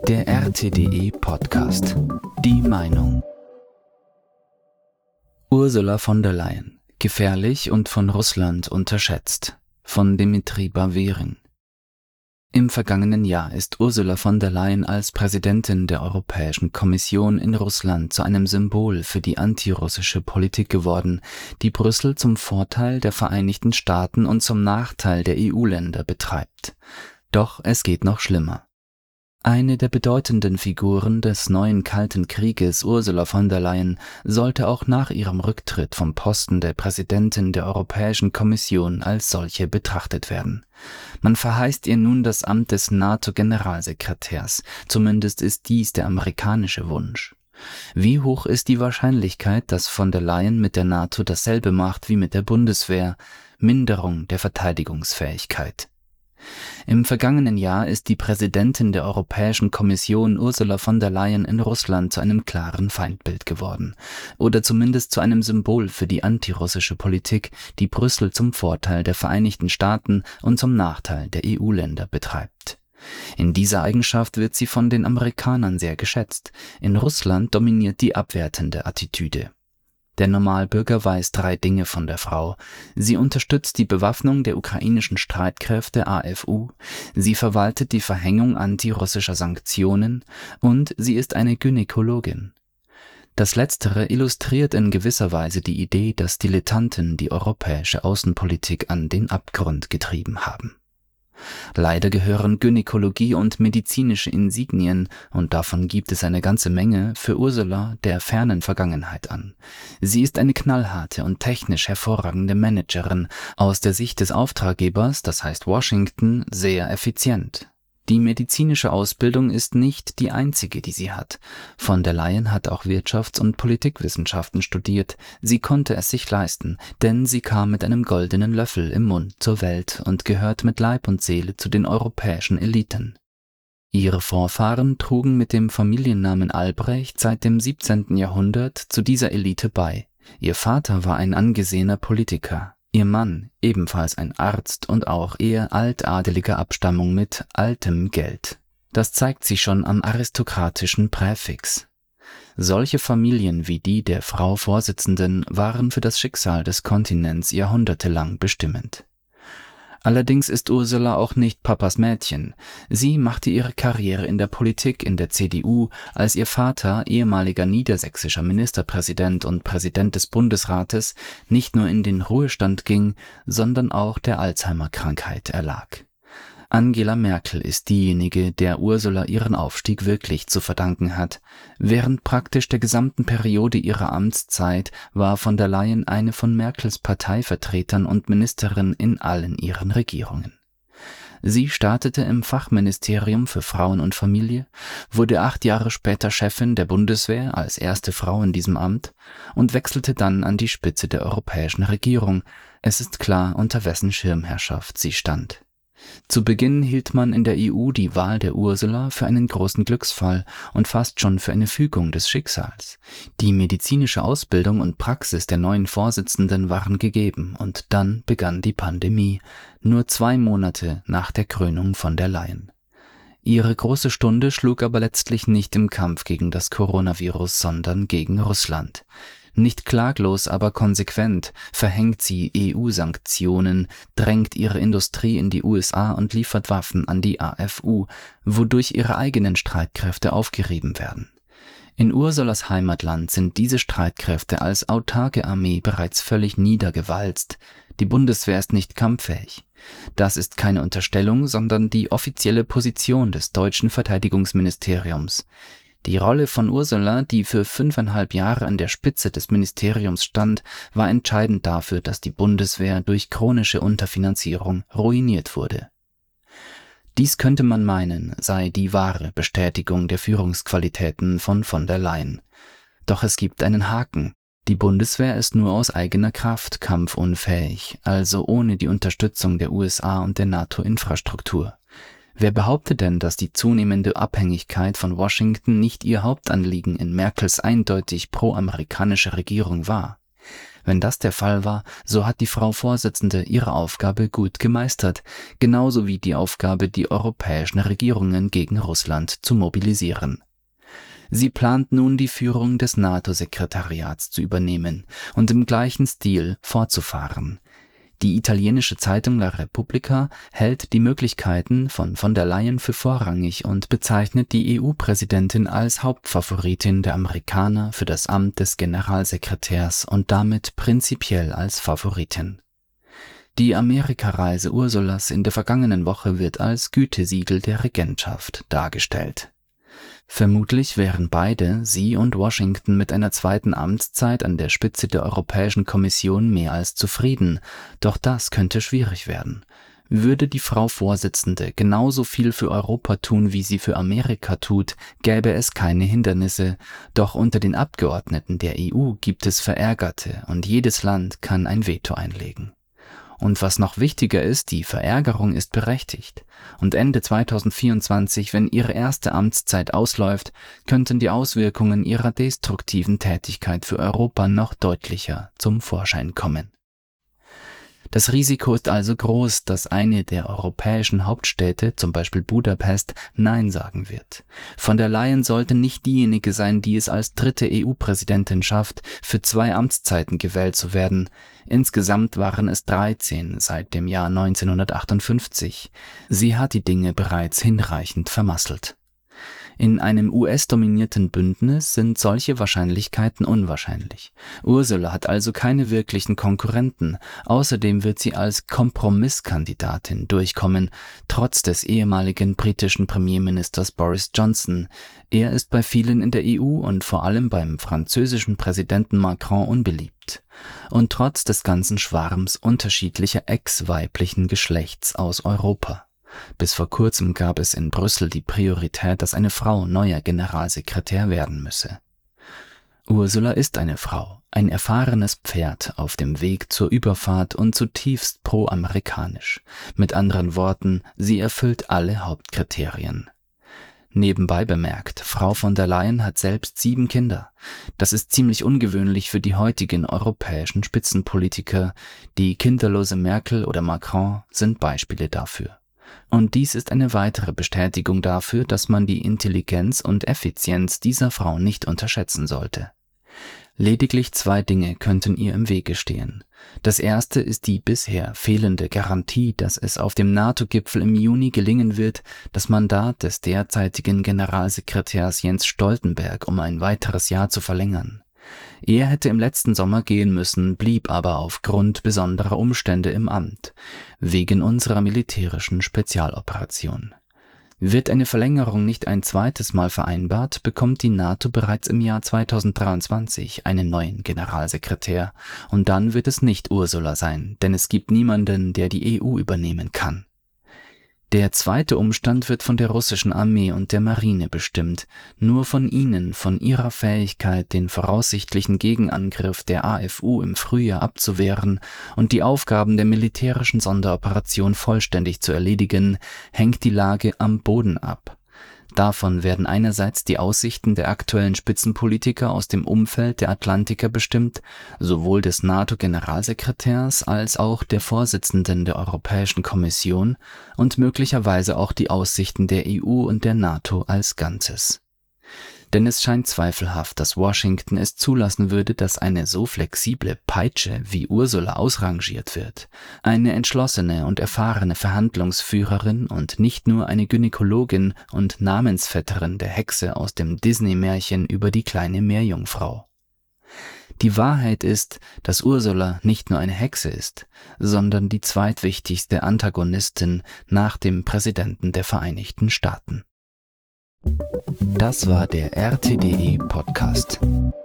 Der RTDE Podcast. Die Meinung. Ursula von der Leyen. Gefährlich und von Russland unterschätzt. Von Dmitri Bavering. Im vergangenen Jahr ist Ursula von der Leyen als Präsidentin der Europäischen Kommission in Russland zu einem Symbol für die antirussische Politik geworden, die Brüssel zum Vorteil der Vereinigten Staaten und zum Nachteil der EU-Länder betreibt. Doch es geht noch schlimmer. Eine der bedeutenden Figuren des neuen Kalten Krieges, Ursula von der Leyen, sollte auch nach ihrem Rücktritt vom Posten der Präsidentin der Europäischen Kommission als solche betrachtet werden. Man verheißt ihr nun das Amt des NATO-Generalsekretärs, zumindest ist dies der amerikanische Wunsch. Wie hoch ist die Wahrscheinlichkeit, dass von der Leyen mit der NATO dasselbe macht wie mit der Bundeswehr: Minderung der Verteidigungsfähigkeit? Im vergangenen Jahr ist die Präsidentin der Europäischen Kommission Ursula von der Leyen in Russland zu einem klaren Feindbild geworden oder zumindest zu einem Symbol für die antirussische Politik, die Brüssel zum Vorteil der Vereinigten Staaten und zum Nachteil der EU-Länder betreibt. In dieser Eigenschaft wird sie von den Amerikanern sehr geschätzt. In Russland dominiert die abwertende Attitüde. Der Normalbürger weiß 3 Dinge von der Frau. Sie unterstützt die Bewaffnung der ukrainischen Streitkräfte AFU, sie verwaltet die Verhängung antirussischer Sanktionen und sie ist eine Gynäkologin. Das Letztere illustriert in gewisser Weise die Idee, dass Dilettanten die europäische Außenpolitik an den Abgrund getrieben haben. Leider gehören Gynäkologie und medizinische Insignien, und davon gibt es eine ganze Menge, für Ursula der fernen Vergangenheit an. Sie ist eine knallharte und technisch hervorragende Managerin, aus der Sicht des Auftraggebers, das heißt Washington, sehr effizient. Die medizinische Ausbildung ist nicht die einzige, die sie hat. Von der Leyen hat auch Wirtschafts- und Politikwissenschaften studiert. Sie konnte es sich leisten, denn sie kam mit einem goldenen Löffel im Mund zur Welt und gehört mit Leib und Seele zu den europäischen Eliten. Ihre Vorfahren trugen mit dem Familiennamen Albrecht seit dem 17. Jahrhundert zu dieser Elite bei. Ihr Vater war ein angesehener Politiker. Ihr Mann, ebenfalls ein Arzt und auch eher altadeliger Abstammung mit altem Geld. Das zeigt sich schon am aristokratischen Präfix. Solche Familien wie die der Frau Vorsitzenden waren für das Schicksal des Kontinents jahrhundertelang bestimmend. Allerdings ist Ursula auch nicht Papas Mädchen. Sie machte ihre Karriere in der Politik in der CDU, als ihr Vater, ehemaliger niedersächsischer Ministerpräsident und Präsident des Bundesrates, nicht nur in den Ruhestand ging, sondern auch der Alzheimer-Krankheit erlag. Angela Merkel ist diejenige, der Ursula ihren Aufstieg wirklich zu verdanken hat. Während praktisch der gesamten Periode ihrer Amtszeit war von der Leyen eine von Merkels Parteivertretern und Ministerin in allen ihren Regierungen. Sie startete im Fachministerium für Frauen und Familie, wurde 8 Jahre später Chefin der Bundeswehr als erste Frau in diesem Amt und wechselte dann an die Spitze der europäischen Regierung. Es ist klar, unter wessen Schirmherrschaft sie stand. Zu Beginn hielt man in der EU die Wahl der Ursula für einen großen Glücksfall und fast schon für eine Fügung des Schicksals. Die medizinische Ausbildung und Praxis der neuen Vorsitzenden waren gegeben und dann begann die Pandemie, nur 2 Monate nach der Krönung von der Leyen. Ihre große Stunde schlug aber letztlich nicht im Kampf gegen das Coronavirus, sondern gegen Russland. Nicht klaglos, aber konsequent verhängt sie EU-Sanktionen, drängt ihre Industrie in die USA und liefert Waffen an die AFU, wodurch ihre eigenen Streitkräfte aufgerieben werden. In Ursulas Heimatland sind diese Streitkräfte als autarke Armee bereits völlig niedergewalzt. Die Bundeswehr ist nicht kampffähig. Das ist keine Unterstellung, sondern die offizielle Position des deutschen Verteidigungsministeriums. Die Rolle von Ursula, die für 5,5 Jahre an der Spitze des Ministeriums stand, war entscheidend dafür, dass die Bundeswehr durch chronische Unterfinanzierung ruiniert wurde. Dies könnte man meinen, sei die wahre Bestätigung der Führungsqualitäten von der Leyen. Doch es gibt einen Haken. Die Bundeswehr ist nur aus eigener Kraft kampfunfähig, also ohne die Unterstützung der USA und der NATO-Infrastruktur. Wer behauptet denn, dass die zunehmende Abhängigkeit von Washington nicht ihr Hauptanliegen in Merkels eindeutig pro-amerikanische Regierung war? Wenn das der Fall war, so hat die Frau Vorsitzende ihre Aufgabe gut gemeistert, genauso wie die Aufgabe, die europäischen Regierungen gegen Russland zu mobilisieren. Sie plant nun, die Führung des NATO-Sekretariats zu übernehmen und im gleichen Stil fortzufahren. Die italienische Zeitung La Repubblica hält die Möglichkeiten von der Leyen für vorrangig und bezeichnet die EU-Präsidentin als Hauptfavoritin der Amerikaner für das Amt des Generalsekretärs und damit prinzipiell als Favoritin. Die Amerikareise Ursulas in der vergangenen Woche wird als Gütesiegel der Regentschaft dargestellt. Vermutlich wären beide, sie und Washington, mit einer zweiten Amtszeit an der Spitze der Europäischen Kommission mehr als zufrieden, doch das könnte schwierig werden. Würde die Frau Vorsitzende genauso viel für Europa tun, wie sie für Amerika tut, gäbe es keine Hindernisse, doch unter den Abgeordneten der EU gibt es Verärgerte und jedes Land kann ein Veto einlegen. Und was noch wichtiger ist, die Verärgerung ist berechtigt. Und Ende 2024, wenn ihre erste Amtszeit ausläuft, könnten die Auswirkungen ihrer destruktiven Tätigkeit für Europa noch deutlicher zum Vorschein kommen. Das Risiko ist also groß, dass eine der europäischen Hauptstädte, zum Beispiel Budapest, Nein sagen wird. Von der Leyen sollte nicht diejenige sein, die es als dritte EU-Präsidentin schafft, für 2 Amtszeiten gewählt zu werden. Insgesamt waren es 13 seit dem Jahr 1958. Sie hat die Dinge bereits hinreichend vermasselt. In einem US-dominierten Bündnis sind solche Wahrscheinlichkeiten unwahrscheinlich. Ursula hat also keine wirklichen Konkurrenten. Außerdem wird sie als Kompromisskandidatin durchkommen, trotz des ehemaligen britischen Premierministers Boris Johnson. Er ist bei vielen in der EU und vor allem beim französischen Präsidenten Macron unbeliebt. Und trotz des ganzen Schwarms unterschiedlicher ex-weiblichen Geschlechts aus Europa. Bis vor kurzem gab es in Brüssel die Priorität, dass eine Frau neuer Generalsekretär werden müsse. Ursula ist eine Frau, ein erfahrenes Pferd auf dem Weg zur Überfahrt und zutiefst pro-amerikanisch. Mit anderen Worten, sie erfüllt alle Hauptkriterien. Nebenbei bemerkt, Frau von der Leyen hat selbst 7 Kinder. Das ist ziemlich ungewöhnlich für die heutigen europäischen Spitzenpolitiker. Die kinderlose Merkel oder Macron sind Beispiele dafür. Und dies ist eine weitere Bestätigung dafür, dass man die Intelligenz und Effizienz dieser Frau nicht unterschätzen sollte. Lediglich 2 Dinge könnten ihr im Wege stehen. Das erste ist die bisher fehlende Garantie, dass es auf dem NATO-Gipfel im Juni gelingen wird, das Mandat des derzeitigen Generalsekretärs Jens Stoltenberg um ein weiteres Jahr zu verlängern. Er hätte im letzten Sommer gehen müssen, blieb aber aufgrund besonderer Umstände im Amt, wegen unserer militärischen Spezialoperation. Wird eine Verlängerung nicht ein zweites Mal vereinbart, bekommt die NATO bereits im Jahr 2023 einen neuen Generalsekretär und dann wird es nicht Ursula sein, denn es gibt niemanden, der die EU übernehmen kann. Der zweite Umstand wird von der russischen Armee und der Marine bestimmt. Nur von ihnen, von ihrer Fähigkeit, den voraussichtlichen Gegenangriff der AFU im Frühjahr abzuwehren und die Aufgaben der militärischen Sonderoperation vollständig zu erledigen, hängt die Lage am Boden ab. Davon werden einerseits die Aussichten der aktuellen Spitzenpolitiker aus dem Umfeld der Atlantiker bestimmt, sowohl des NATO-Generalsekretärs als auch der Vorsitzenden der Europäischen Kommission und möglicherweise auch die Aussichten der EU und der NATO als Ganzes. Denn es scheint zweifelhaft, dass Washington es zulassen würde, dass eine so flexible Peitsche wie Ursula ausrangiert wird. Eine entschlossene und erfahrene Verhandlungsführerin und nicht nur eine Gynäkologin und Namensvetterin der Hexe aus dem Disney-Märchen über die kleine Meerjungfrau. Die Wahrheit ist, dass Ursula nicht nur eine Hexe ist, sondern die zweitwichtigste Antagonistin nach dem Präsidenten der Vereinigten Staaten. Das war der RTDE Podcast.